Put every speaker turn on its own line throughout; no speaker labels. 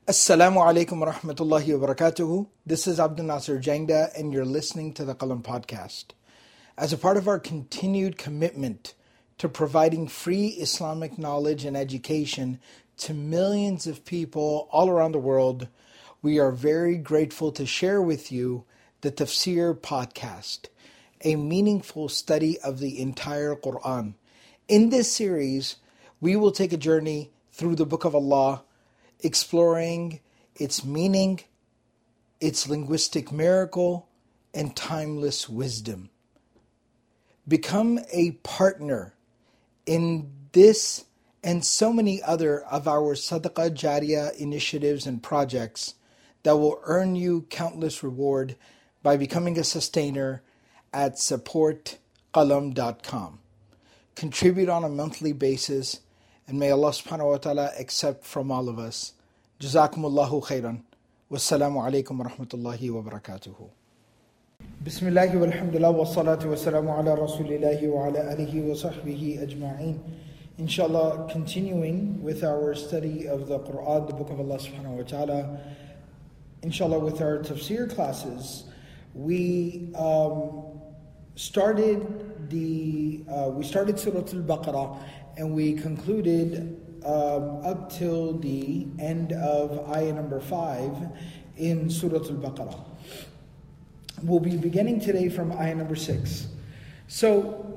Assalamu alaikum wa rahmatullahi wa barakatuhu. This is Abdul Nasir Jangda and you're listening to the Qalam Podcast. As a part of our continued commitment to providing free Islamic knowledge and education to millions of people all around the world, we are very grateful to share with you the Tafsir Podcast, a meaningful study of the entire Quran. In this series, we will take a journey through the Book of Allah, exploring its meaning, its linguistic miracle, and timeless wisdom. Become a partner in this and so many other of our Sadaqah Jariyah initiatives and projects that will earn you countless reward by becoming a sustainer at supportqalam.com. Contribute on a monthly basis, and may Allah subhanahu wa ta'ala accept from all of us. Jazakumullahu khairan. Wassalamu alaikum wa rahmatullahi wa barakatuhu. Bismillahi walhamdulillah wa salatu wa salamu ala rasulillahi wa ala alihi wa sahbihi ajma'in. Inshallah, continuing with our study of the Quran, the Book of Allah subhanahu wa ta'ala. Inshallah, with our tafsir classes, we started Surah Al-Baqarah and we concluded up till the end of ayah number 5 in Surah Al-Baqarah. We'll be beginning today from ayah number 6. So,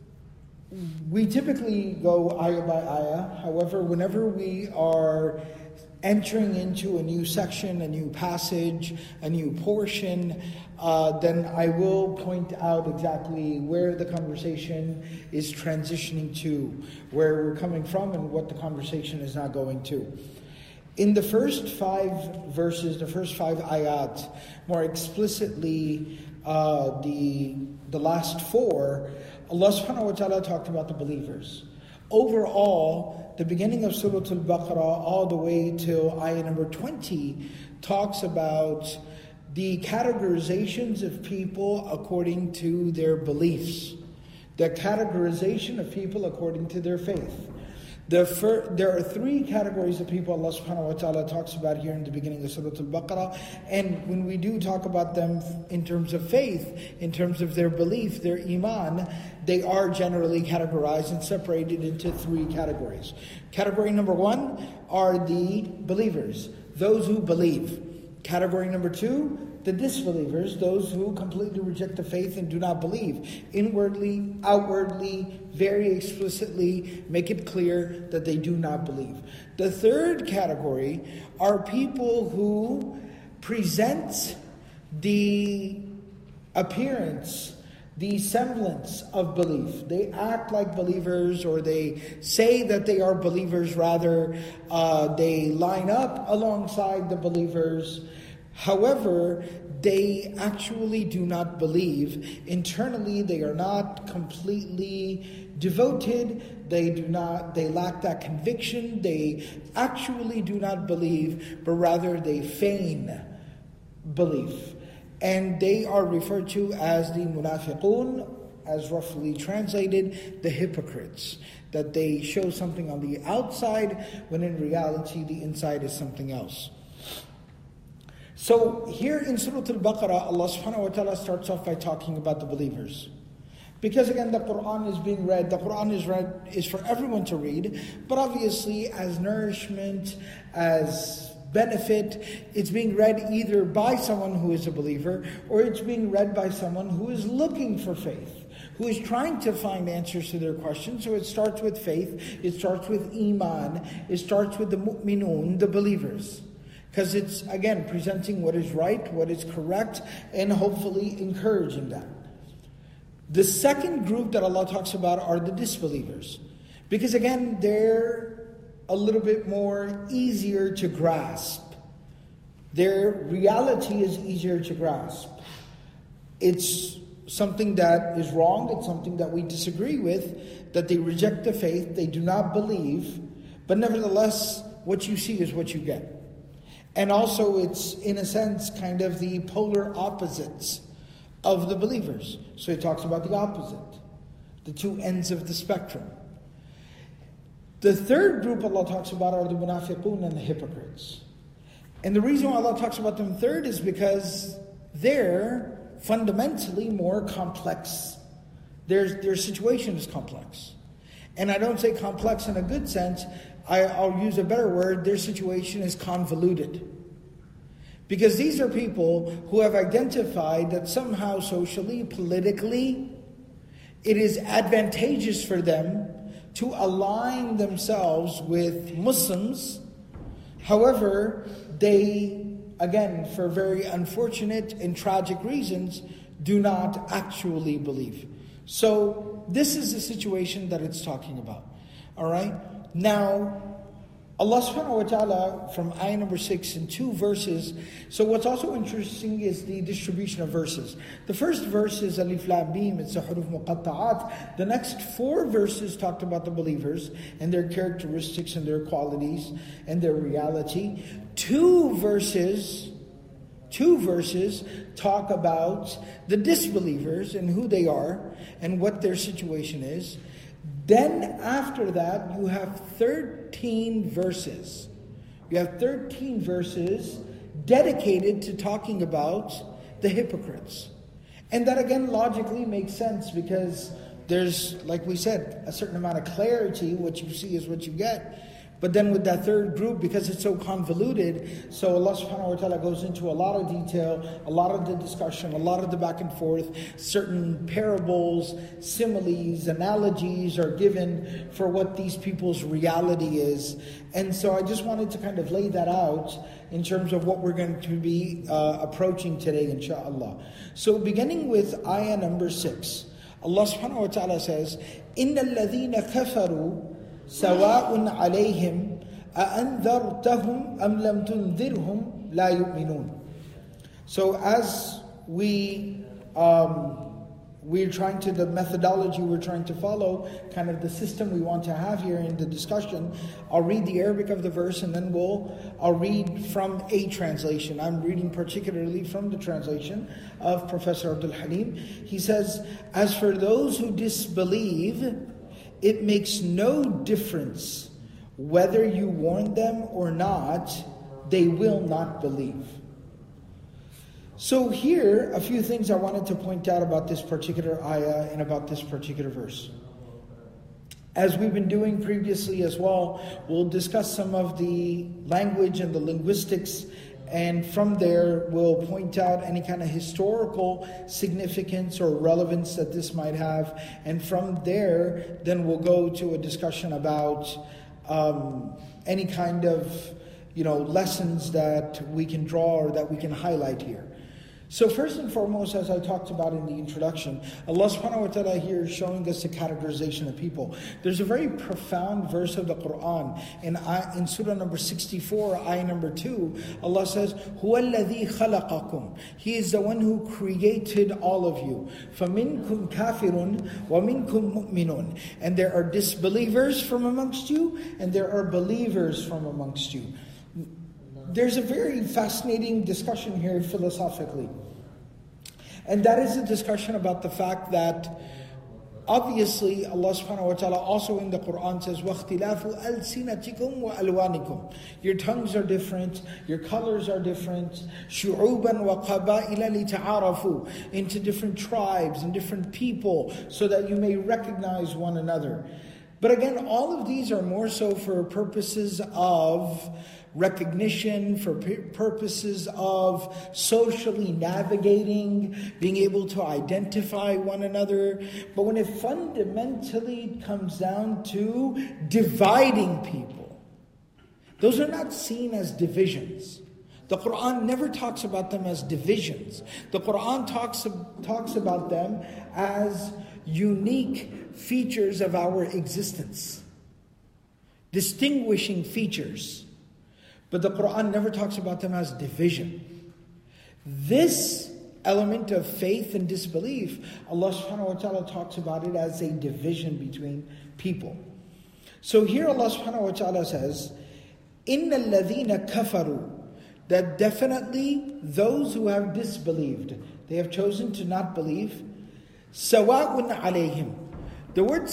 we typically go ayah by ayah. However, whenever we are entering into a new section, a new passage, a new portion, then I will point out exactly where the conversation is transitioning to, where we're coming from, and what the conversation is now going to. In the first 5 verses, the first 5 ayat, more explicitly the last 4, Allah subhanahu wa ta'ala talked about the believers. Overall, the beginning of Surah Al-Baqarah all the way till ayah number 20 talks about the categorizations of people according to their beliefs. The categorization of people according to their faith. There are 3 categories of people Allah subhanahu wa ta'ala talks about here in the beginning of Surah Al-Baqarah. And when we do talk about them in terms of faith, in terms of their belief, their iman, they are generally categorized and separated into 3 categories. Category number 1 are the believers, those who believe. Category number 2, the disbelievers, those who completely reject the faith and do not believe. Inwardly, outwardly, very explicitly make it clear that they do not believe. The third category are people who present the appearance, the semblance of belief. They act like believers, or they say that they are believers, rather. They line up alongside the believers. However, they actually do not believe. Internally, they are not completely devoted. They lack that conviction. They actually do not believe, but rather they feign belief. And they are referred to as the munafiqun, as roughly translated, the hypocrites. That they show something on the outside, when in reality the inside is something else. So here in Surah Al-Baqarah, Allah subhanahu wa ta'ala starts off by talking about the believers. Because again, the Quran is being read. The Quran is for everyone to read. But obviously, as nourishment, as benefit, it's being read either by someone who is a believer, or it's being read by someone who is looking for faith, who is trying to find answers to their questions. So it starts with faith, it starts with iman, it starts with the mu'minun, the believers. Because it's, again, presenting what is right, what is correct, and hopefully encouraging that. The second group that Allah talks about are the disbelievers. Because again, they're a little bit more easier to grasp. Their reality is easier to grasp. It's something that is wrong, it's something that we disagree with, that they reject the faith, they do not believe, but nevertheless, what you see is what you get. And also it's, in a sense, kind of the polar opposites of the believers. So he talks about the opposite, the 2 ends of the spectrum. The third group Allah talks about are the munafiqun and the hypocrites. And the reason why Allah talks about them third is because they're fundamentally more complex. Their situation is complex. And I don't say complex in a good sense. I'll use a better word. Their situation is convoluted. Because these are people who have identified that somehow socially, politically, it is advantageous for them to align themselves with Muslims. However, they, again, for very unfortunate and tragic reasons, do not actually believe. So this is the situation that it's talking about. All right? Now, Allah subhanahu wa ta'ala, from ayah number 6 in 2 verses. So what's also interesting is the distribution of verses. The first verse is Alif Lam Mim, it's a huruf muqatta'at. The next 4 verses talked about the believers and their characteristics and their qualities and their reality. 2 verses talk about the disbelievers and who they are and what their situation is. Then after that, you have 13 verses. You have 13 verses dedicated to talking about the hypocrites. And that again logically makes sense because there's, like we said, a certain amount of clarity. What you see is what you get. But then with that third group, because it's so convoluted, so Allah subhanahu wa ta'ala goes into a lot of detail, a lot of the discussion, a lot of the back and forth. Certain parables, similes, analogies are given for what these people's reality is. And so I just wanted to kind of lay that out in terms of what we're going to be approaching today, inshaAllah. So beginning with ayah number 6, Allah subhanahu wa ta'ala says, إِنَّ الَّذِينَ كَفَرُوا سواء عليهم أأنذرتهم أم لم تنذرهم لا يؤمنون. So as we're trying to, the methodology we're trying to follow, kind of the system we want to have here in the discussion, I'll read the Arabic of the verse and then I'll read from a translation. I'm reading particularly from the translation of Professor Abdul Halim. He says, as for those who disbelieve, it makes no difference whether you warn them or not, they will not believe. So here, a few things I wanted to point out about this particular ayah and about this particular verse. As we've been doing previously as well, we'll discuss some of the language and the linguistics, and from there we'll point out any kind of historical significance or relevance that this might have. And from there, then we'll go to a discussion about any kind of lessons that we can draw or that we can highlight here. So first and foremost, as I talked about in the introduction, Allah subhanahu wa ta'ala here is showing us the categorization of people. There's a very profound verse of the Quran. In Surah number 64, ayah number 2, Allah says, هُوَ الَّذِي خَلَقَكُمْ. He is the one who created all of you. فَمِنْكُمْ كَافِرٌ وَمِنْكُمْ مُؤْمِنٌ. And there are disbelievers from amongst you, and there are believers from amongst you. There's a very fascinating discussion here philosophically. And that is a discussion about the fact that obviously Allah subhanahu wa ta'ala also in the Quran says, وَاخْتِلَافُ أَلْسِنَتِكُمْ وَأَلْوَانِكُمْ. Your tongues are different, your colors are different. شُعُوبًا وَقَبَائِلَ لِتَعَارَفُوا. Into different tribes and different people so that you may recognize one another. But again, all of these are more so for purposes of recognition, for purposes of socially navigating, being able to identify one another. But when it fundamentally comes down to dividing people, those are not seen as divisions. The Quran never talks about them as divisions. The Quran talks about them as unique features of our existence, distinguishing features. But the Quran never talks about them as division. This element of faith and disbelief, Allah subhanahu wa ta'ala talks about it as a division between people. So here Allah subhanahu wa ta'ala says, إِنَّ الَّذِينَ كَفَرُوا. That definitely those who have disbelieved, they have chosen to not believe, سَوَاءٌ عَلَيْهِمْ. The word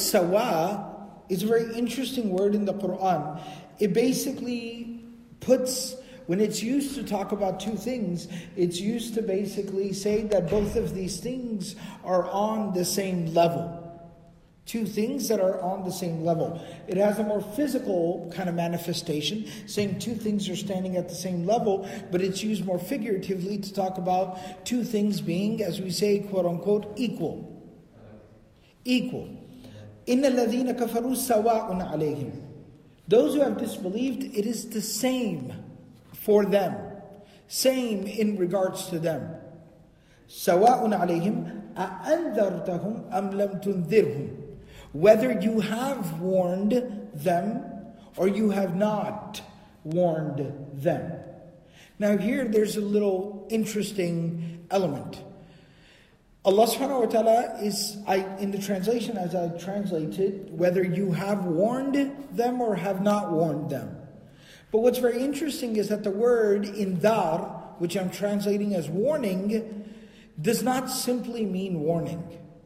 sawa is a very interesting word in the Quran. It basically puts when it's used to talk about two things, it's used to basically say that both of these things are on the same level. Two things that are on the same level. It has a more physical kind of manifestation, saying two things are standing at the same level, but it's used more figuratively to talk about two things being, as we say, quote unquote, equal. Equal. إِنَّ الَّذِينَ كَفَرُوا سَوَاءٌ عَلَيْهِمْ. Those who have disbelieved, it is the same for them. Same in regards to them. سَوَاءٌ عَلَيْهِمْ أَأَنذَرْتَهُمْ أَمْ لَمْ تُنذِرْهُمْ. Whether you have warned them or you have not warned them. Now here there's a little interesting element. Allah subhanahu wa ta'ala is, in the translation as I translated, whether you have warned them or have not warned them. But what's very interesting is that the word indar, which I'm translating as warning, does not simply mean warning.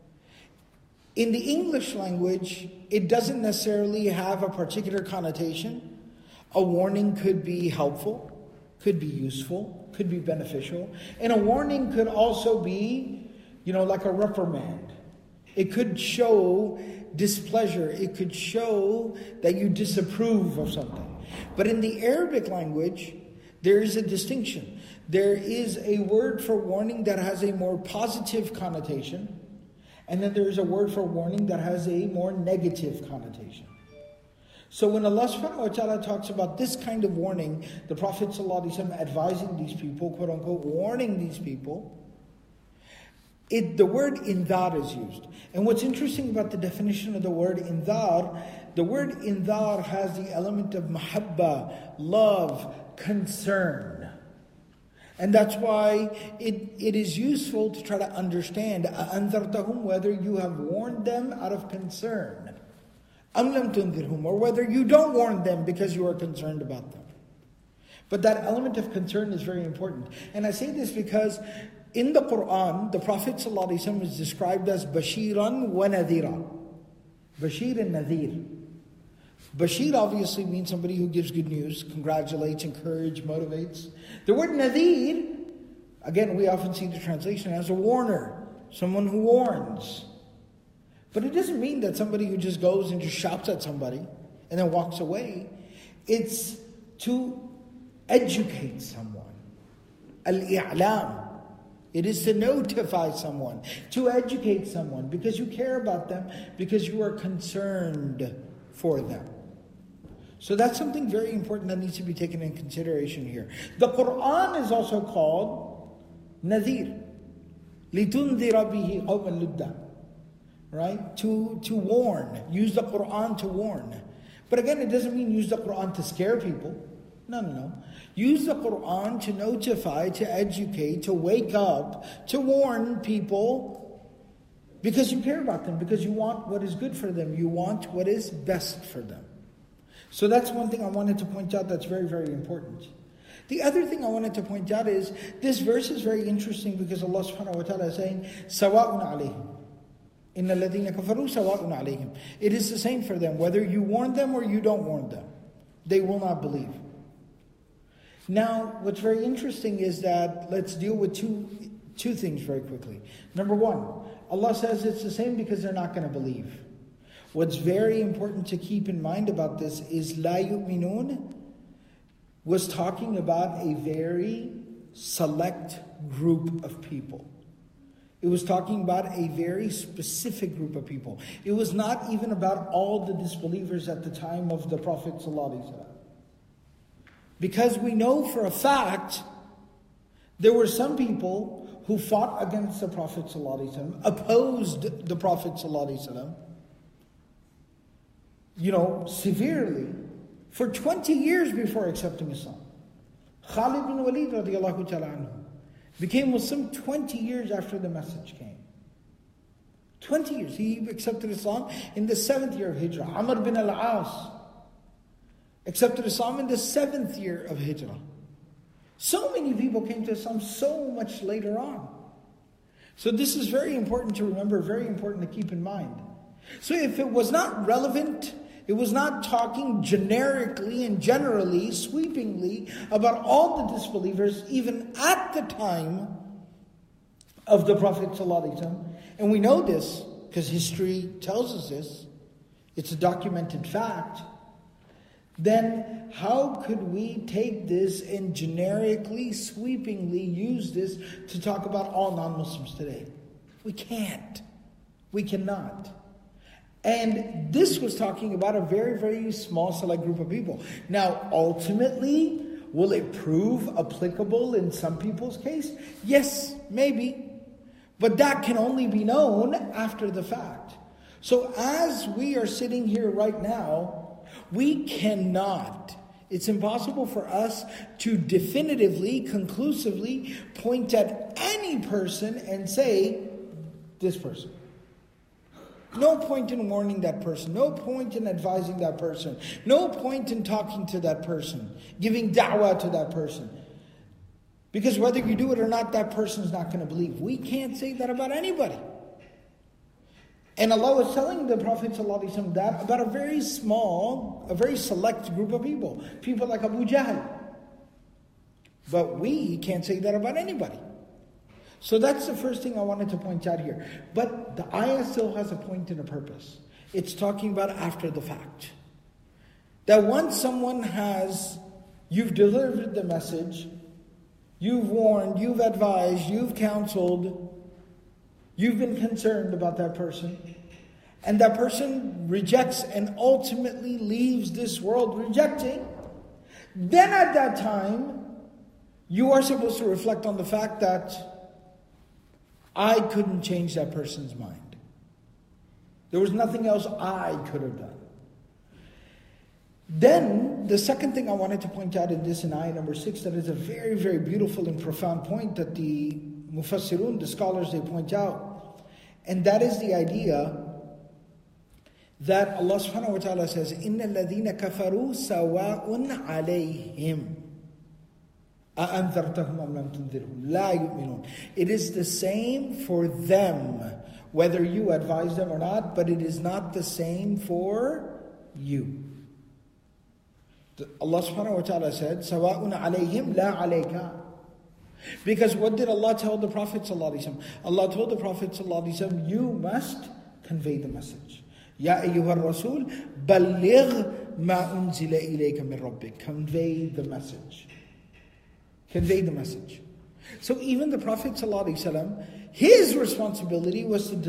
In the English language, it doesn't necessarily have a particular connotation. A warning could be helpful, could be useful, could be beneficial. And a warning could also be, like a reprimand. It could show displeasure. It could show that you disapprove of something. But in the Arabic language, there is a distinction. There is a word for warning that has a more positive connotation. And then there is a word for warning that has a more negative connotation. So when Allah subhanahu wa ta'ala talks about this kind of warning, the Prophet ﷺ advising these people, quote unquote, warning these people, the word indar is used. And what's interesting about the definition of the word indar has the element of mahabba, love, concern. And that's why it is useful to try to understand أَأَنذَرْتَهُمْ, whether you have warned them out of concern, أَمْ لَمْ تُنذِرْهُمْ, or whether you don't warn them because you are concerned about them. But that element of concern is very important. And I say this because in the Quran, the Prophet ﷺ is described as Bashiran wa Nadhira. Bashir and Nadhir. Bashir obviously means somebody who gives good news, congratulates, encourages, motivates. The word Nadhir, again, we often see the translation as a warner, someone who warns. But it doesn't mean that somebody who just goes and just shouts at somebody and then walks away. It's to educate someone. Al-i'lam. It is to notify someone, to educate someone, because you care about them, because you are concerned for them. So that's something very important that needs to be taken in consideration here. The Quran is also called Nadhir. لِتُنذِرَ بِهِ قَوْمًا لُدًّا. Right? To warn. Use the Quran to warn. But again, it doesn't mean use the Quran to scare people. No. Use the Quran to notify, to educate, to wake up, to warn people, because you care about them, because you want what is good for them. You want what is best for them. So that's one thing I wanted to point out that's very, very important. The other thing I wanted to point out is, this verse is very interesting because Allah subhanahu wa ta'ala is saying, سَوَاءٌ عَلَيْهِمْ إِنَّ الَّذِينَ كَفَرُوا سَوَاءٌ عَلَيْهِمْ. It is the same for them, whether you warn them or you don't warn them. They will not believe. Now, what's very interesting is that, let's deal with two things very quickly. Number one, Allah says it's the same because they're not going to believe. What's very important to keep in mind about this is La yu'minun was talking about a very select group of people. It was talking about a very specific group of people. It was not even about all the disbelievers at the time of the Prophet ﷺ. Because we know for a fact there were some people who fought against the Prophet ﷺ, opposed the Prophet ﷺ, severely, for 20 years before accepting Islam. Khalid bin Walid radiallahu ta'ala anhu became Muslim 20 years after the message came. 20 years. He accepted Islam in the 7th year of Hijrah. Amr bin al-As accepted Islam in the 7th year of Hijrah. So many people came to Islam so much later on. So this is very important to remember, very important to keep in mind. So if it was not relevant, It was not talking generically and generally, sweepingly, about all the disbelievers, even at the time of the Prophet ﷺ. And we know this, because history tells us this. It's a documented fact. Then how could we take this and generically, sweepingly use this to talk about all non-Muslims today? We can't. We cannot. And this was talking about a very, very small select group of people. Now, ultimately, will it prove applicable in some people's case? Yes, maybe. But that can only be known after the fact. So as we are sitting here right now, we cannot, it's impossible for us to definitively, conclusively point at any person and say, this person. No point in warning that person. No point in advising that person. No point in talking to that person, giving da'wah to that person. Because whether you do it or not, that person is not going to believe. We can't say that about anybody. And Allah was telling the Prophet ﷺ that about a very small, a very select group of people. People like Abu Jahl. But we can't say that about anybody. So that's the first thing I wanted to point out here. But the ayah still has a point and a purpose. It's talking about after the fact. That once someone you've delivered the message, you've warned, you've advised, you've counseled, you've been concerned about that person, and that person rejects and ultimately leaves this world rejecting, then at that time, you are supposed to reflect on the fact that I couldn't change that person's mind. There was nothing else I could have done. Then, the second thing I wanted to point out in ayah number 6, that is a very, very beautiful and profound point that the Mufassirun, the scholars, they point out. And that is the idea that Allah subhanahu wa ta'ala says, إِنَّ الَّذِينَ كَفَرُوا سَوَاءٌ عَلَيْهِمْ أَأَنذَرْتَهُمْ أَمْ لَمْ تُنذِرْهُمْ لَا يُؤْمِنُونَ. It is the same for them, whether you advise them or not, but it is not the same for you. Allah subhanahu wa ta'ala said, سَوَاءٌ عَلَيْهِمْ لَا عَلَيْكَ. Because what did Allah tell the Prophet ﷺ? Allah told the Prophet ﷺ, you must convey the message. Ya ayyuhar rasul, balligh ma unzila ilayka min rabbik. Convey the message. Convey the message. So even the Prophet ﷺ, his responsibility was to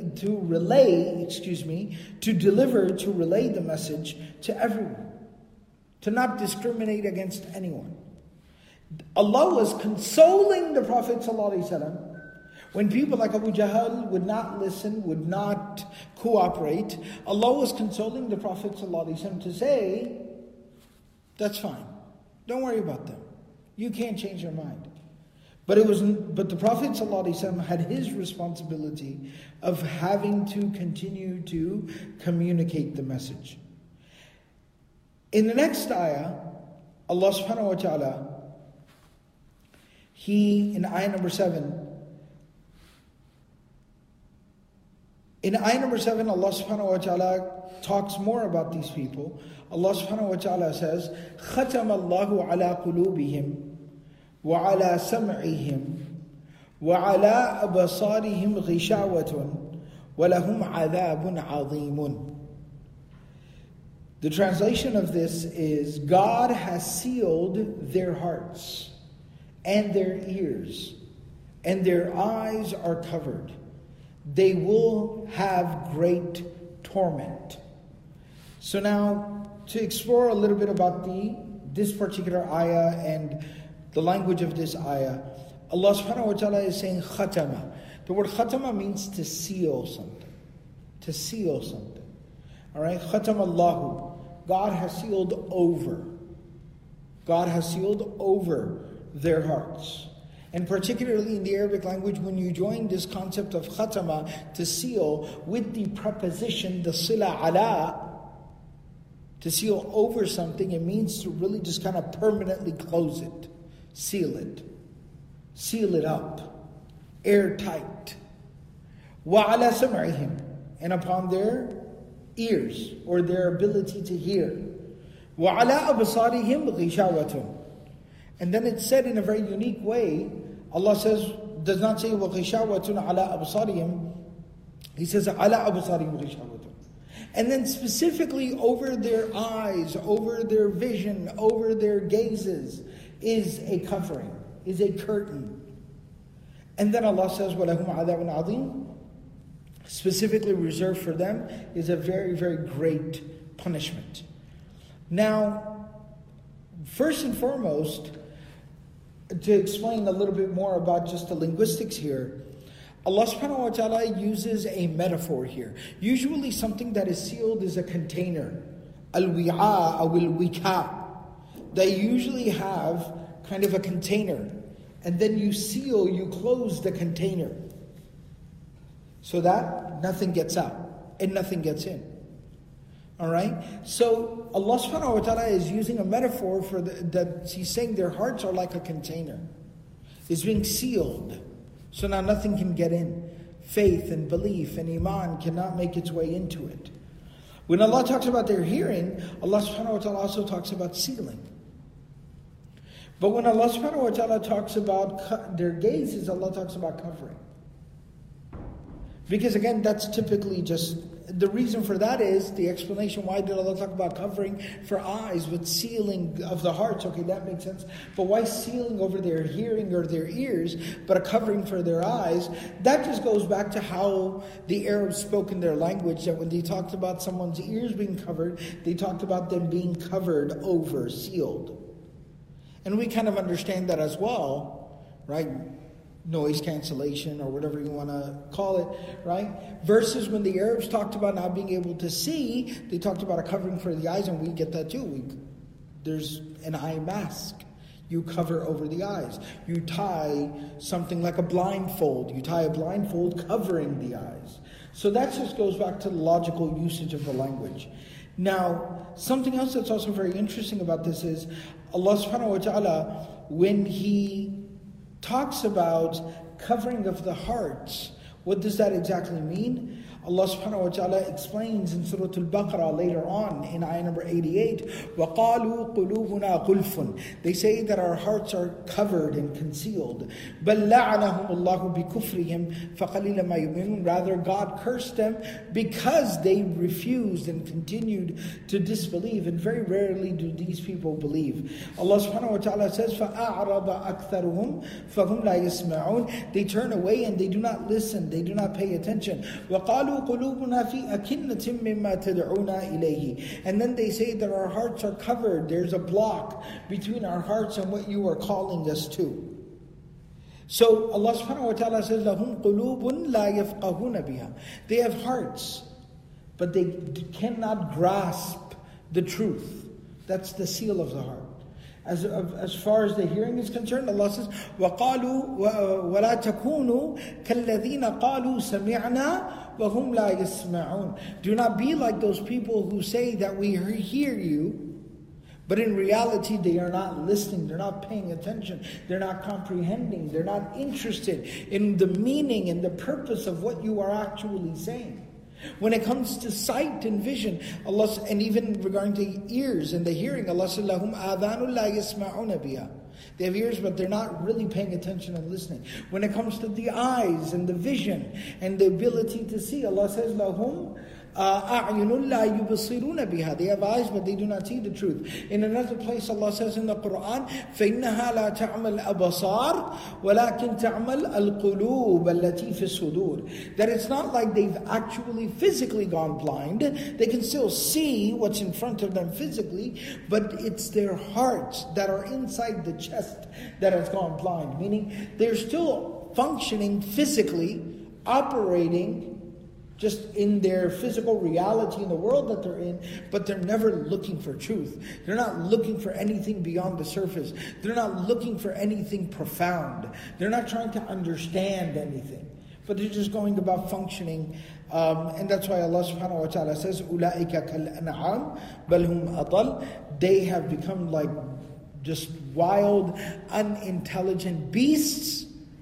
relay the message to everyone. To not discriminate against anyone. Allah was consoling the Prophet ﷺ when people like Abu Jahl would not listen, would not cooperate. Allah was consoling the Prophet ﷺ to say, that's fine. Don't worry about them. You can't change their mind. But the Prophet ﷺ had his responsibility of having to continue to communicate the message. In the next ayah, Allah subhanahu wa ta'ala, in ayah number 7, Allah subhanahu wa ta'ala talks more about these people. Allah subhanahu wa ta'ala says, خَتَمَ اللَّهُ عَلَىٰ قُلُوبِهِمْ وَعَلَىٰ سَمْعِهِمْ وَعَلَىٰ أَبْصَارِهِمْ غِشَاوَةٌ وَلَهُمْ عَذَابٌ عَظِيمٌ. The translation of this is, God has sealed their hearts and their ears, and their eyes are covered. They will have great torment. So now, to explore a little bit about this particular ayah and the language of this ayah, Allah subhanahu wa ta'ala is saying khatama. The word khatama means to seal something. To seal something. Alright? Khatama Allahu. God has sealed over. God has sealed over their hearts. And particularly in the Arabic language, when you join this concept of khatama, to seal, with the preposition, the sila ala, to seal over something, it means to really just kind of permanently close it. Seal it up. Airtight. وَعَلَى سَمْعِهِمْ. And upon their ears, or their ability to hear. وَعَلَىٰ أَبْصَارِهِمْ غِشَاوَةٌ. And then it's said in a very unique way. Allah does not say وَغِشَاوَةٌ عَلَىٰ أَبْصَارِهِمْ. He says عَلَىٰ أَبْصَارِهِمْ غِشَاوَةٌ. And then specifically over their eyes, over their vision, over their gazes is a covering, is a curtain. And then Allah says وَلَهُمْ عَذَابٌ عَظِيمٌ. Specifically reserved for them is a very, very great punishment. Now, first and foremost, to explain a little bit more about just the linguistics here, Allah subhanahu wa ta'ala uses a metaphor here. Usually something that is sealed is a container. Al-wi'a or al-wika. They usually have kind of a container. And then you seal, you close the container. So that nothing gets out and nothing gets in. Alright? So Allah subhanahu wa ta'ala is using a metaphor for that He's saying their hearts are like a container. It's being sealed. So now nothing can get in. Faith and belief and iman cannot make its way into it. When Allah talks about their hearing, Allah subhanahu wa ta'ala also talks about sealing. But when Allah subhanahu wa ta'ala talks about their gazes, Allah talks about covering. Because again, that's typically just, the reason for that is, the explanation, why did Allah talk about covering for eyes with sealing of the hearts? Okay, that makes sense. But why sealing over their hearing or their ears, but a covering for their eyes? That just goes back to how the Arabs spoke in their language, that when they talked about someone's ears being covered, they talked about them being covered over, sealed. And we kind of understand that as well, right? Noise cancellation or whatever you want to call it, right? Versus when the Arabs talked about not being able to see, they talked about a covering for the eyes, and we get that too. There's an eye mask. You cover over the eyes. You tie something like a blindfold. You tie a blindfold covering the eyes. So that just goes back to the logical usage of the language. Now, something else that's also very interesting about this is Allah subhanahu wa ta'ala, when He talks about covering of the hearts, what does that exactly mean? Allah subhanahu wa ta'ala explains in Surah Al-Baqarah later on in ayah number 88, وَقَالُوا قُلُوبُنَا قُلْفٌ. They say that our hearts are covered and concealed. بَلْ لَعَنَهُمُ اللَّهُ بِكُفْرِهِمْ فَقَلِيلًا مَا يُؤْمِنُونَ. Rather, God cursed them because they refused and continued to disbelieve, and very rarely do these people believe. Allah subhanahu wa ta'ala says, فَأَعْرَضَ أَكْثَرُهُمْ فَهُمْ لَا يَسْمَعُونَ. They turn away and they do not listen, they do not pay attention. وَقَالُوا قلوبنا في أكنة مما تدعونا إليه. And then they say that our hearts are covered. There's a block between our hearts and what you are calling us to. So Allah subhanahu wa ta'ala says, لَهُمْ قُلُوبٌ لَا يَفْقَهُونَ بِهَا. They have hearts, but they cannot grasp the truth. That's the seal of the heart. As far as the hearing is concerned, Allah says, وَقَالُوا وَلَا تَكُونُوا كَالَّذِينَ قَالُوا سَمِعْنَا وَهُمْ لَا يَسْمَعُونَ. Do not be like those people who say that we hear you, but in reality they are not listening, they're not paying attention, they're not comprehending, they're not interested in the meaning and the purpose of what you are actually saying. When it comes to sight and vision, Allah, and even regarding the ears and the hearing, Allah says, لَهُمْ آذَانٌ لَا يَسْمَعُونَ بِهَا. They have ears, but they're not really paying attention and listening. When it comes to the eyes and the vision and the ability to see, Allah says, لَهُمْ أَعْيُنٌ لَا يُبْصِرُونَ بِهَا. They have eyes, but they do not see the truth. In another place, Allah says in the Quran, فَإِنَّهَا لَا تَعْمَى الْأَبْصَارِ وَلَكِنْ تَعْمَى الْقُلُوبَ الَّتِي فِي الصُّدُورِ. That it's not like they've actually physically gone blind. They can still see what's in front of them physically, but it's their hearts that are inside the chest that has gone blind. Meaning, they're still functioning physically, operating just in their physical reality in the world that they're in, but they're never looking for truth. They're not looking for anything beyond the surface. They're not looking for anything profound. They're not trying to understand anything, but they're just going about functioning. And that's why Allah subhanahu wa ta'ala says, أُولَٰئِكَ كَالْأَنْعَامِ بَلْ هُمْ أَضَلُّ. They have become like just wild, unintelligent beasts,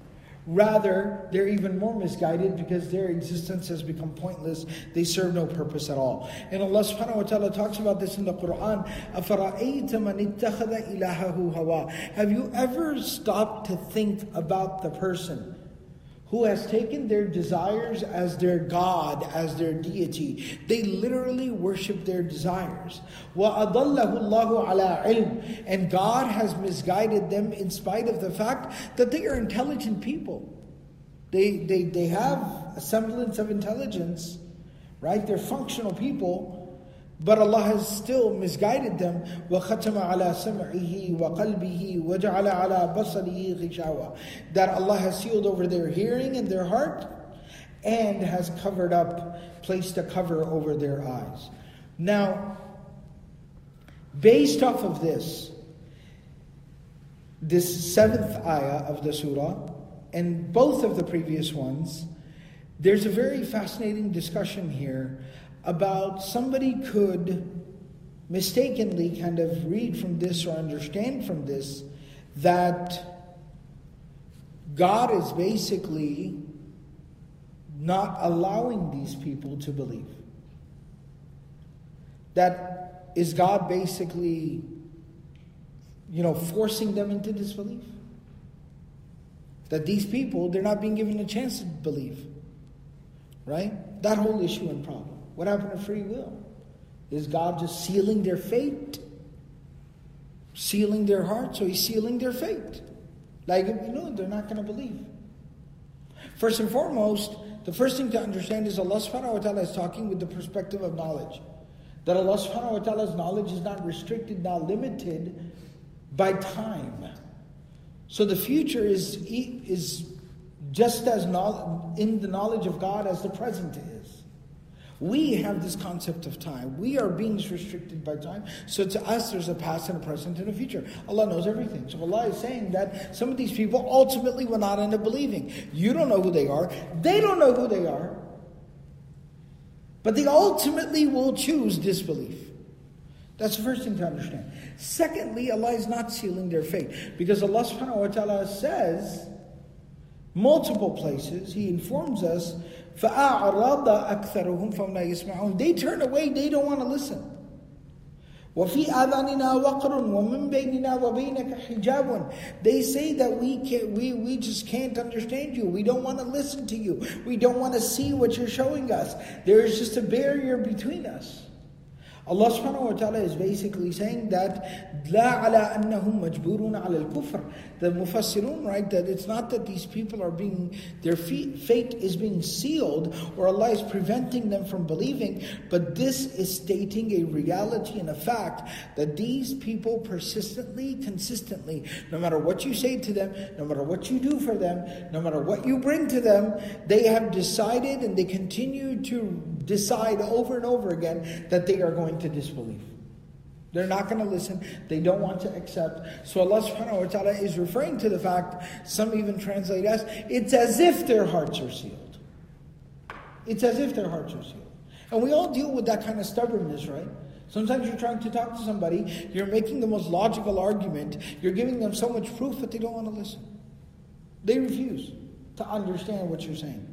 Rather, they're even more misguided because their existence has become pointless. They serve no purpose at all. And Allah subhanahu wa ta'ala talks about this in the Quran. أَفَرَأَيْتَ مَنِ اتَّخَذَ إِلَهَهُ هَوَى. Have you ever stopped to think about the person who has taken their desires as their God, as their deity? They literally worship their desires. وَأَضَلَّهُ اللَّهُ عَلَىٰ عِلْمٍ. And God has misguided them in spite of the fact that they are intelligent people. They have a semblance of intelligence, right? They're functional people. But Allah has still misguided them. وَخَتَمَ عَلَى سَمْعِهِ وَقَلْبِهِ وَجَعَلَ عَلَى بَصَرِهِ غِشَاوَةً. That Allah has sealed over their hearing and their heart, and has covered up, placed a cover over their eyes. Now, based off of this 7th ayah of the surah, and both of the previous ones, there's a very fascinating discussion here about somebody could mistakenly kind of read from this or understand from this that God is basically not allowing these people to believe. That is God basically, forcing them into disbelief? That these people, they're not being given a chance to believe. Right? That whole issue and problem. What happened to free will? Is God just sealing their fate? Sealing their heart? So He's sealing their fate. Like, they're not going to believe. First and foremost, the first thing to understand is Allah subhanahu wa ta'ala is talking with the perspective of knowledge. That Allah subhanahu wa ta'ala's knowledge is not restricted, not limited by time. So the future is just as in the knowledge of God as the present is. We have this concept of time. We are beings restricted by time. So to us, there's a past and a present and a future. Allah knows everything. So Allah is saying that some of these people ultimately will not end up believing. You don't know who they are. They don't know who they are. But they ultimately will choose disbelief. That's the first thing to understand. Secondly, Allah is not sealing their fate. Because Allah subhanahu wa ta'ala says, multiple places, He informs us, فَأَعْرَضَ أَكْثَرُهُمْ فَهُمْ لَا يَسْمَعُونَ. They turn away, they don't want to listen. وَفِي آذَانِنَا وَقْرٌ وَمِن بَيْنِنَا وَبَيْنَكَ حِجَابٌ. They say that we just can't understand you. We don't want to listen to you. We don't want to see what you're showing us. There is just a barrier between us. Allah subhanahu wa ta'ala is basically saying that لَا عَلَىٰ أَنَّهُمْ مَجْبُورُونَ عَلَى الْكُفْرِ. The Mufassirun write that it's not that these people are their fate is being sealed, or Allah is preventing them from believing, but this is stating a reality and a fact that these people persistently, consistently, no matter what you say to them, no matter what you do for them, no matter what you bring to them, they have decided and they continue to decide over and over again that they are going to disbelieve. They're not going to listen. They don't want to accept. So Allah subhanahu wa ta'ala is referring to the fact, some even translate as, it's as if their hearts are sealed. It's as if their hearts are sealed. And we all deal with that kind of stubbornness, right? Sometimes you're trying to talk to somebody, you're making the most logical argument, you're giving them so much proof that they don't want to listen. They refuse to understand what you're saying.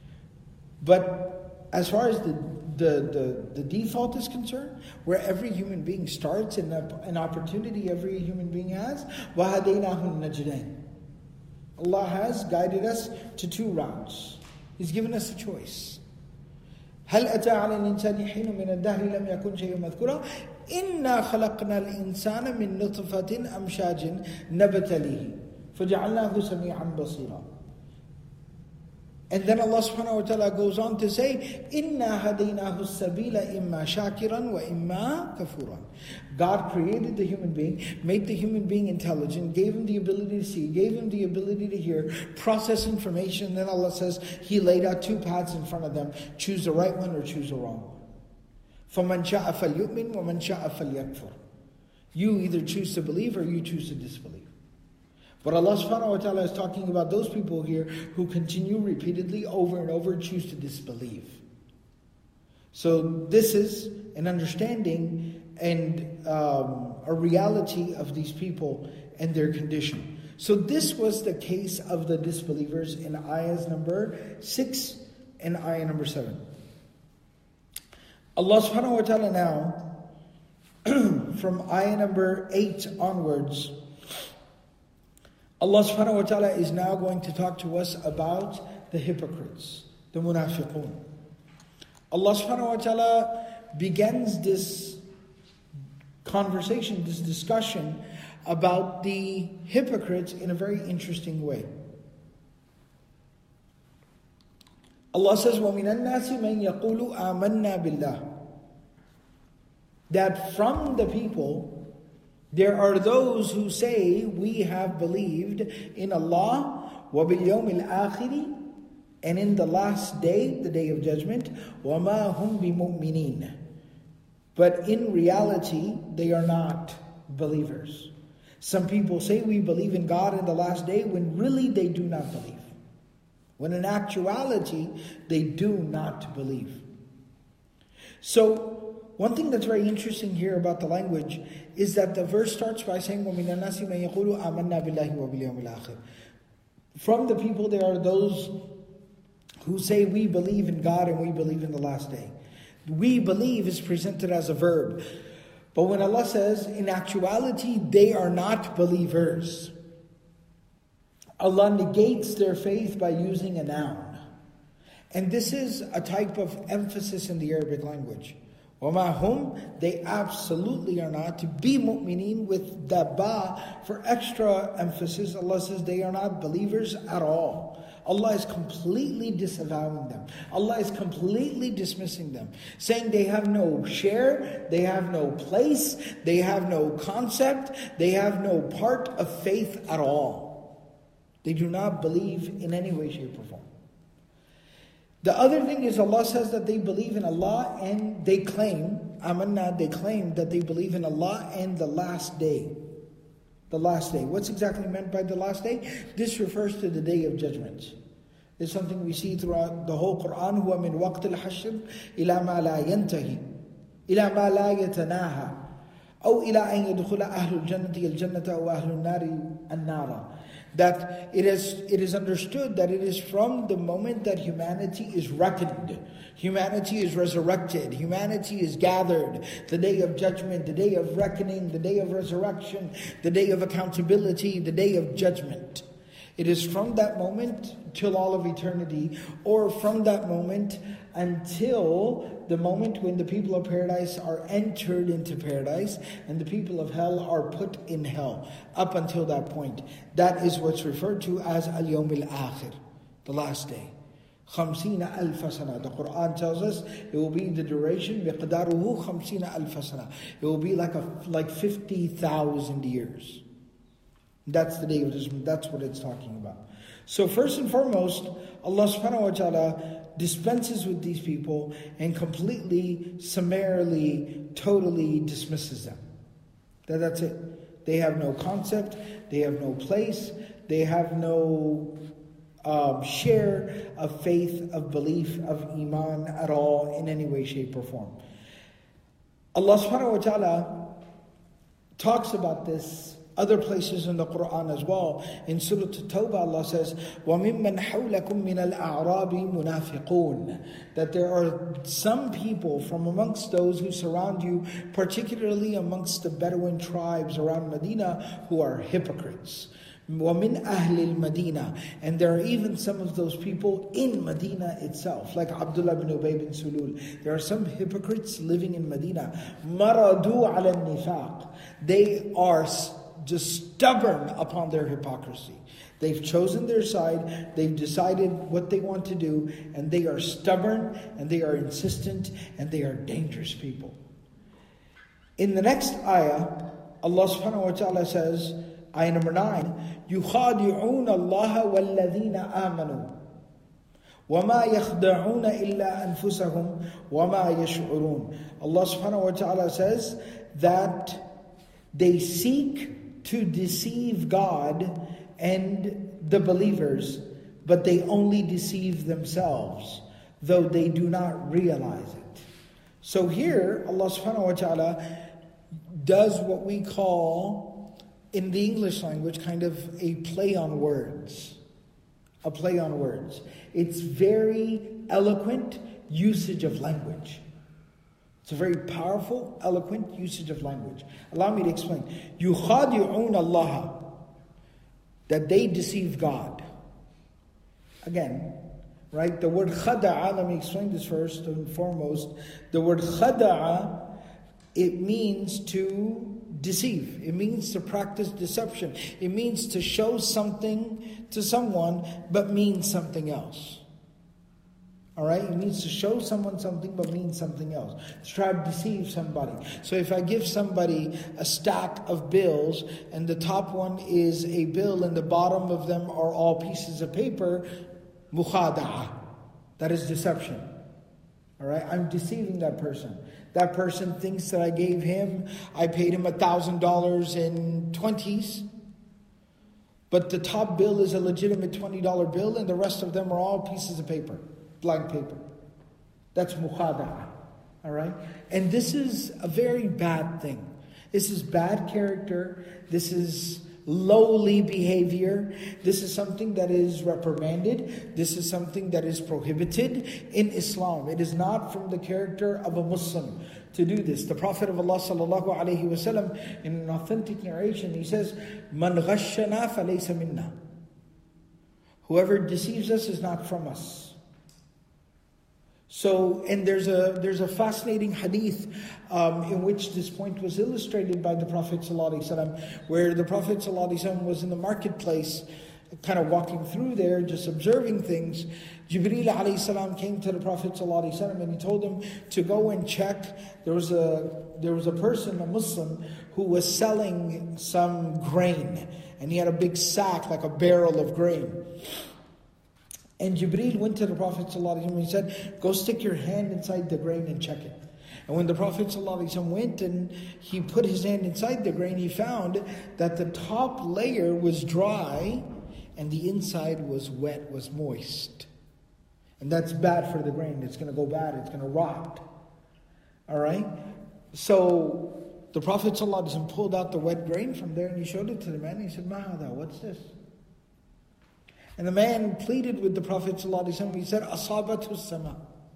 But as far as the default is concerned, where every human being starts and an opportunity every human being has, وَهَدَيْنَاهُ النَّجْدَيْنِ. Allah has guided us to two routes. He's given us a choice. هل أتى على الإنسان حين من الدهر لم يكن شيئا مذكورا إنا خلقنا الإنسان من نطفة أمشاج نبتليه فجعلناه سميعا بصيرا. And then Allah subhanahu wa ta'ala goes on to say, إِنَّا هَدَيْنَاهُ السَّبِيلَ إِمَّا شَاكِرًا وَإِمَّا كَفُورًا. God created the human being, made the human being intelligent, gave him the ability to see, gave him the ability to hear, process information. Then Allah says, He laid out two paths in front of them. Choose the right one or choose the wrong one. فَمَنْ شَاءَ فَلْيُؤْمِنْ وَمَنْ شَاءَ فَلْيَكْفُرْ. You either choose to believe or you choose to disbelieve. But Allah subhanahu wa ta'ala is talking about those people here who continue repeatedly over and over choose to disbelieve. So this is an understanding and a reality of these people and their condition. So this was the case of the disbelievers in ayahs number 6 and ayah number 7. Allah subhanahu wa ta'ala now, from ayah number 8 onwards, Allah subhanahu wa ta'ala is now going to talk to us about the hypocrites, the munafiqun. Allah subhanahu wa ta'ala begins this conversation, this discussion about the hypocrites in a very interesting way. Allah says, وَمِنَ النَّاسِ مَنْ يَقُولُ آمَنَّا بِاللَّهِ. That from the people, there are those who say, we have believed in Allah, وَبِالْيَوْمِ الْآخِرِ, and in the last day, the day of judgment, وَمَا هُمْ بِمُؤْمِنِينَ. But in reality, they are not believers. Some people say we believe in God in the last day when really they do not believe. When in actuality, they do not believe. So, one thing that's very interesting here about the language is that the verse starts by saying, وَمِنَ النَّاسِ مَنْ يَقُولُ آمَنَّا بِاللَّهِ وَبِالْيَوْمِ الْآخِرِ. From the people, there are those who say we believe in God and we believe in the last day. We believe is presented as a verb. But when Allah says, in actuality, they are not believers, Allah negates their faith by using a noun. And this is a type of emphasis in the Arabic language. وَمَا هُمْ, they absolutely are not. To be mu'mineen with the ba for extra emphasis, Allah says they are not believers at all. Allah is completely disavowing them. Allah is completely dismissing them, saying they have no share, they have no place, they have no concept, they have no part of faith at all. They do not believe in any way, shape, or form. The other thing is Allah says that they believe in Allah and they claim, amanna, they claim that they believe in Allah and the last day. The last day. What's exactly meant by the last day? This refers to the day of judgment. It's something we see throughout the whole Quran. هُوَ مِنْ وَقْتِ الْحَشْرِ إِلَى مَا لَا يَنْتَهِي إِلَى مَا لَا يَتَنَاهَى أو إِلَى أَنْ يَدْخُلَ أَهْلُ الْجَنَّةِ الْجَنَّةَ وَأَهْلُ النَّارِ النَّارَ. That it is understood that it is from the moment that humanity is reckoned, humanity is resurrected, humanity is gathered, the day of judgment, the day of reckoning, the day of resurrection, the day of accountability, the day of judgment. It is from that moment till all of eternity, or from that moment until the moment when the people of paradise are entered into paradise and the people of hell are put in hell. Up until that point. That is what's referred to as al-yawm al-akhir, the last day. 50,000 sana. The Quran tells us it will be the duration, miqdaruhu 50,000 sana. It will be like 50,000 years. That's the day of judgment. That's what it's talking about. So first and foremost, Allah subhanahu wa ta'ala dispenses with these people and completely, summarily, totally dismisses them. That's it. They have no concept, they have no place, they have no share of faith, of belief, of iman at all in any way, shape or form. Allah subhanahu wa ta'ala talks about this other places in the Quran as well. In Surah At-Tawbah, Allah says, وَمِمَّنْ حَوْلَكُمْ مِنَ الْأَعْرَابِ مُنَافِقُونَ. That there are some people from amongst those who surround you, particularly amongst the Bedouin tribes around Medina, who are hypocrites. وَمِنْ أَهْلِ الْمَدِينَةِ. And there are even some of those people in Medina itself, like Abdullah bin Ubay bin Sulul. There are some hypocrites living in Medina. مَرَدُوا عَلَى النِّفَاقِ. They are just stubborn upon their hypocrisy. They've chosen their side, they've decided what they want to do, and they are stubborn, and they are insistent, and they are dangerous people. In the next ayah, Allah subhanahu wa ta'ala says, ayah number 9, يُخَادِعُونَ اللَّهَ وَالَّذِينَ آمَنُوا وَمَا يَخْدَعُونَ إِلَّا أَنفُسَهُمْ وَمَا يَشْعُرُونَ. Allah subhanahu wa ta'ala says that they seek to deceive God and the believers, but they only deceive themselves, though they do not realize it. So here, Allah subhanahu wa ta'ala does what we call in the English language, kind of a play on words. A play on words. It's very eloquent usage of language. It's a very powerful, eloquent usage of language. Allow me to explain. يُخَادِعُونَ اللَّهَ, that they deceive God. Again, right? The word khada'a, let me explain this first and foremost. The word khada'a, it means to deceive. It means to practice deception. It means to show something to someone but means something else. Alright? It means to show someone something but means something else. To try to deceive somebody. So if I give somebody a stack of bills and the top one is a bill and the bottom of them are all pieces of paper, mukhada'a. That is deception. Alright? I'm deceiving that person. That person thinks that I paid him $1,000 in 20s. But the top bill is a legitimate $20 bill and the rest of them are all pieces of paper. Blank paper. That's mukhada'a. Alright? And this is a very bad thing. This is bad character. This is lowly behavior. This is something that is reprimanded. This is something that is prohibited in Islam. It is not from the character of a Muslim to do this. The Prophet of Allah sallallahu alaihi wasallam, in an authentic narration, he says, "Man ghashana falaysa minna." Whoever deceives us is not from us. So, and there's a fascinating hadith in which this point was illustrated by the Prophet ﷺ, where the Prophet ﷺ was in the marketplace, kind of walking through there, just observing things. Jibreel alayhi salam came to the Prophet ﷺ and he told him to go and check. There was a person, a Muslim, who was selling some grain, and he had a big sack, like a barrel of grain. And Jibreel went to the Prophet ﷺ and he said, go stick your hand inside the grain and check it. And when the Prophet ﷺ went and he put his hand inside the grain, he found that the top layer was dry and the inside was wet, was moist. And that's bad for the grain. It's going to go bad. It's going to rot. Alright? So the Prophet ﷺ pulled out the wet grain from there and he showed it to the man. And he said, "Ma hada, what's this?" And the man pleaded with the Prophet ﷺ. He said, "Asabatu sama."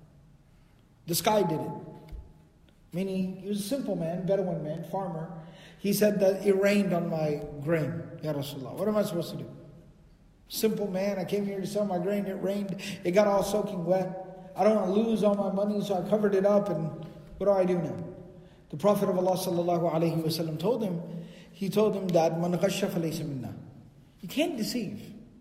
The sky did it. Meaning, he was a simple man, Bedouin man, farmer. He said that it rained on my grain, Ya Rasulullah. What am I supposed to do? Simple man, I came here to sell my grain, it rained, it got all soaking wet. I don't want to lose all my money, so I covered it up, and what do I do now? The Prophet of Allah ﷺ told him that, "Man ghasha falaysa minna." You can't deceive.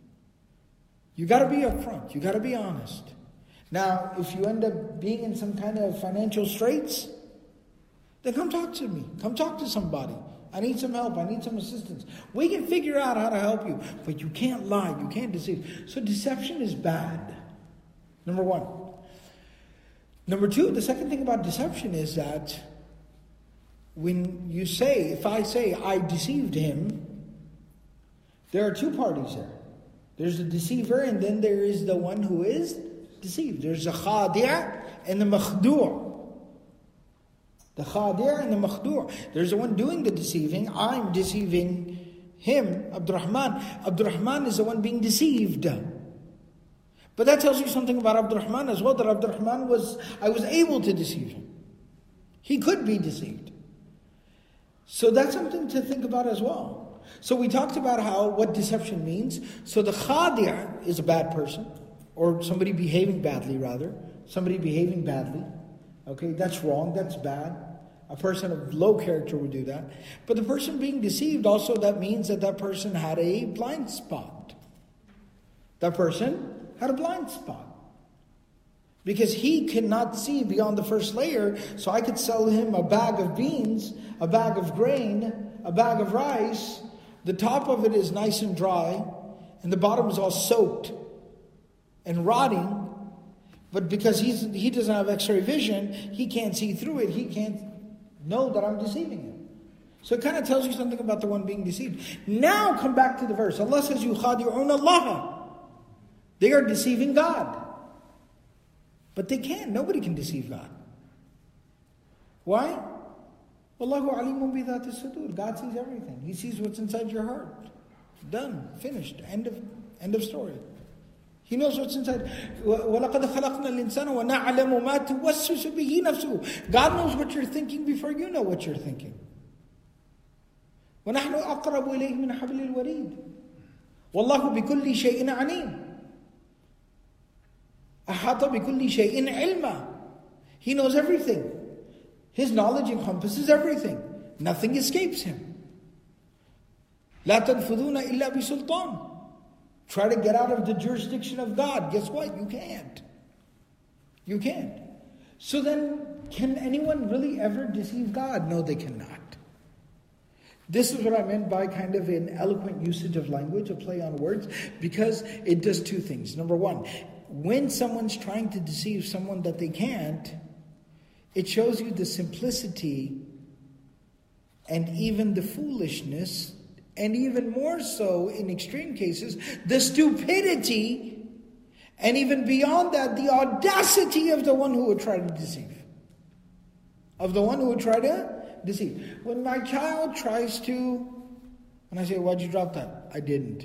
You got to be upfront. You got to be honest. Now, if you end up being in some kind of financial straits, then come talk to me. Come talk to somebody. I need some help. I need some assistance. We can figure out how to help you. But you can't lie. You can't deceive. So deception is bad. Number one. Number two, the second thing about deception is that when you say, if I say I deceived him, there are two parties there. There's the deceiver and then there is the one who is deceived. There's the khadi' and the makhdu'. The khadi' and the makhdu'. There's the one doing the deceiving. I'm deceiving him, Abdurrahman. Abdurrahman is the one being deceived. But that tells you something about Abdurrahman as well, that Abdurrahman I was able to deceive him. He could be deceived. So that's something to think about as well. So we talked about what deception means. So the khadi' is a bad person, or somebody behaving badly rather. Somebody behaving badly. Okay, that's wrong, that's bad. A person of low character would do that. But the person being deceived also, that means that person had a blind spot. That person had a blind spot. Because he cannot see beyond the first layer, so I could sell him a bag of beans, a bag of grain, a bag of rice. The top of it is nice and dry, and the bottom is all soaked and rotting. But because he doesn't have X-ray vision, he can't see through it. He can't know that I'm deceiving him. So it kind of tells you something about the one being deceived. Now come back to the verse. Allah says, يُخَادِعُونَ اللَّهَ. They are deceiving God. But they can't. Nobody can deceive God. Why? Wallahu alimun bi dhati sudur. God sees everything. He sees what's inside your heart. Done. Finished. End of story. He knows what's inside. وَلَقَدْ خَلَقْنَا الْإِنسَانَ وَنَعْلَمُ مَا تُوَسْوِسُ بِهِ نَفْسُهُ. God knows what you're thinking before you know what you're thinking. وَنَحْنُ أَقْرَبُ إِلَيْهِ مِنْ حَبْلِ الْوَرِيدِ وَاللَّهُ بِكُلِّ شَيْءٍ عَلِيمٌ أَحَاطَ بِكُلِّ شَيْءٍ عِلْمًا. He knows everything. His knowledge encompasses everything. Nothing escapes him. لَا تَنْفُذُونَ إِلَّا بِسُلْطَانٍ. Try to get out of the jurisdiction of God. Guess what? You can't. You can't. So then, can anyone really ever deceive God? No, they cannot. This is what I meant by kind of an eloquent usage of language, a play on words, because it does two things. Number one, when someone's trying to deceive someone that they can't, it shows you the simplicity and even the foolishness, and even more so in extreme cases, the stupidity, and even beyond that, the audacity of the one who would try to deceive. Of the one who would try to deceive. When my child tries to, and I say, why'd you drop that? I didn't.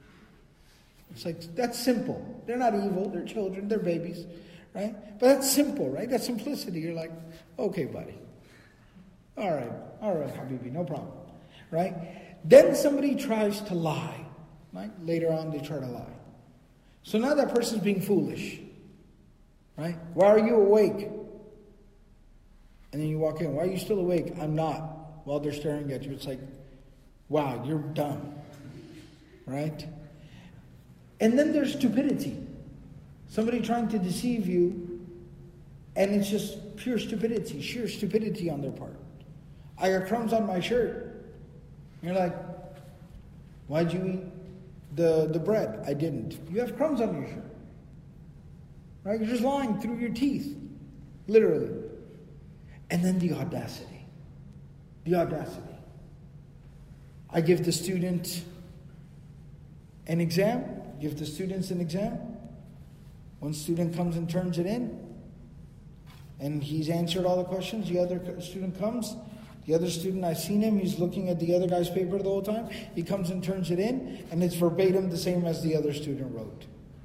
It's like, that's simple. They're not evil, they're children, they're babies, right? But that's simple, right? That's simplicity. You're like, okay, buddy. All right, Habibi, no problem, right? Then somebody tries to lie, right? Later on they try to lie. So now that person's being foolish, right? Why are you awake? And then you walk in, why are you still awake? I'm not. While they're staring at you, it's like, wow, you're dumb, right? And then there's stupidity. Somebody trying to deceive you, and it's just pure stupidity, sheer stupidity on their part. I got crumbs on my shirt. You're like, why'd you eat the bread? I didn't. You have crumbs on your shirt. Right? You're just lying through your teeth. Literally. And then the audacity. The audacity. I give the student an exam. Give the students an exam. One student comes and turns it in. And he's answered all the questions. The other student comes. The other student, I've seen him, he's looking at the other guy's paper the whole time. He comes and turns it in, and it's verbatim the same as the other student wrote.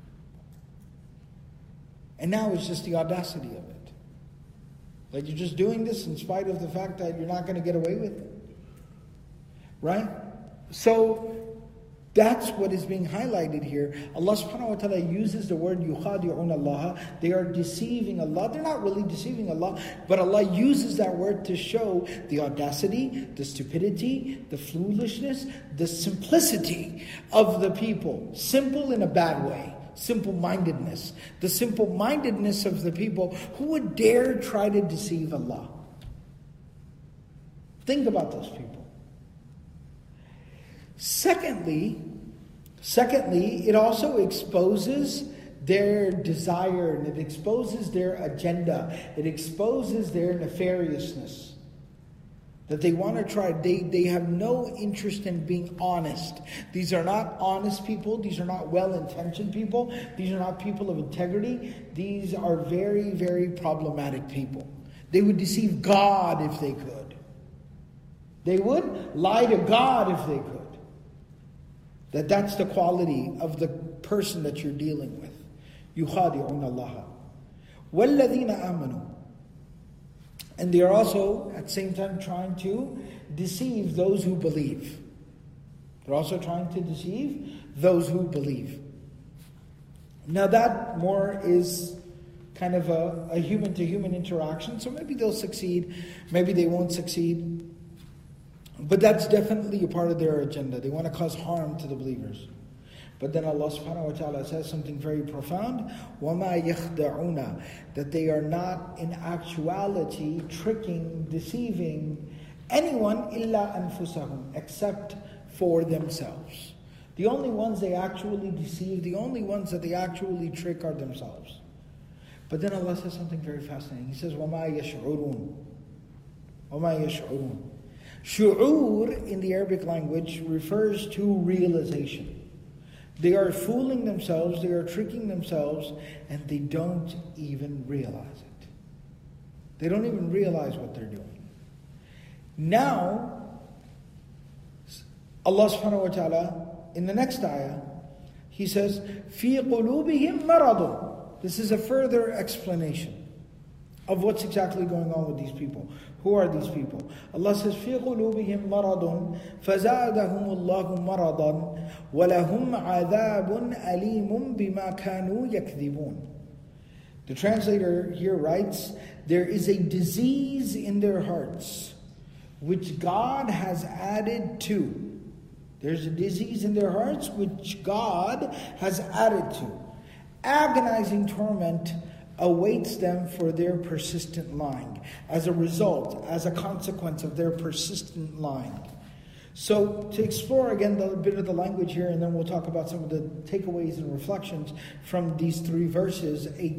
And now it's just the audacity of it. Like you're just doing this in spite of the fact that you're not going to get away with it. Right? So, that's what is being highlighted here. Allah subhanahu wa ta'ala uses the word yukhadi'un Allah. They are deceiving Allah. They're not really deceiving Allah, but Allah uses that word to show the audacity, the stupidity, the foolishness, the simplicity of the people. Simple in a bad way. Simple-mindedness. The simple-mindedness of the people who would dare try to deceive Allah. Think about those people. Secondly, it also exposes their desire, and it exposes their agenda. It exposes their nefariousness. That they want to try, they have no interest in being honest. These are not honest people. These are not well-intentioned people. These are not people of integrity. These are very, very problematic people. They would deceive God if they could. They would lie to God if they could. That's the quality of the person that you're dealing with. يُخَادِعُونَ اللَّهَ وَالَّذِينَ آمَنُوا. And they are also, at the same time, trying to deceive those who believe. They're also trying to deceive those who believe. Now that more is kind of a human-to-human interaction, so maybe they'll succeed, maybe they won't succeed. But that's definitely a part of their agenda. They want to cause harm to the believers. But then Allah subhanahu wa ta'ala says something very profound. وَمَا يَخْدَعُونَ. That they are not in actuality tricking, deceiving anyone إِلَّا أَنفُسَهُمْ, except for themselves. The only ones they actually deceive, the only ones that they actually trick are themselves. But then Allah says something very fascinating. He says, وَمَا يَشْعُرُونَ. وَمَا يَشْعُرُونَ. Shu'ur in the Arabic language refers to realization. They are fooling themselves, they are tricking themselves, and they don't even realize it. They don't even realize what they're doing. Now, Allah subhanahu wa ta'ala, in the next ayah, He says, فِي قُلُوبِهِمْ مَرَضٌ. This is a further explanation of what's exactly going on with these people. Who are these people? Allah says, فِي قُلُوبِهِمْ مَرَضٌ فَزَادَهُمُ اللَّهُ مَرَضًا وَلَهُمْ عَذَابٌ أَلِيمٌ بِمَا كَانُوا يَكْذِبُونَ. The translator here writes, there is a disease in their hearts, which God has added to. There's a disease in their hearts, which God has added to. Agonizing torment awaits them for their persistent lying, as a result, as a consequence of their persistent lying. So, to explore again a bit of the language here, and then we'll talk about some of the takeaways and reflections from these three verses.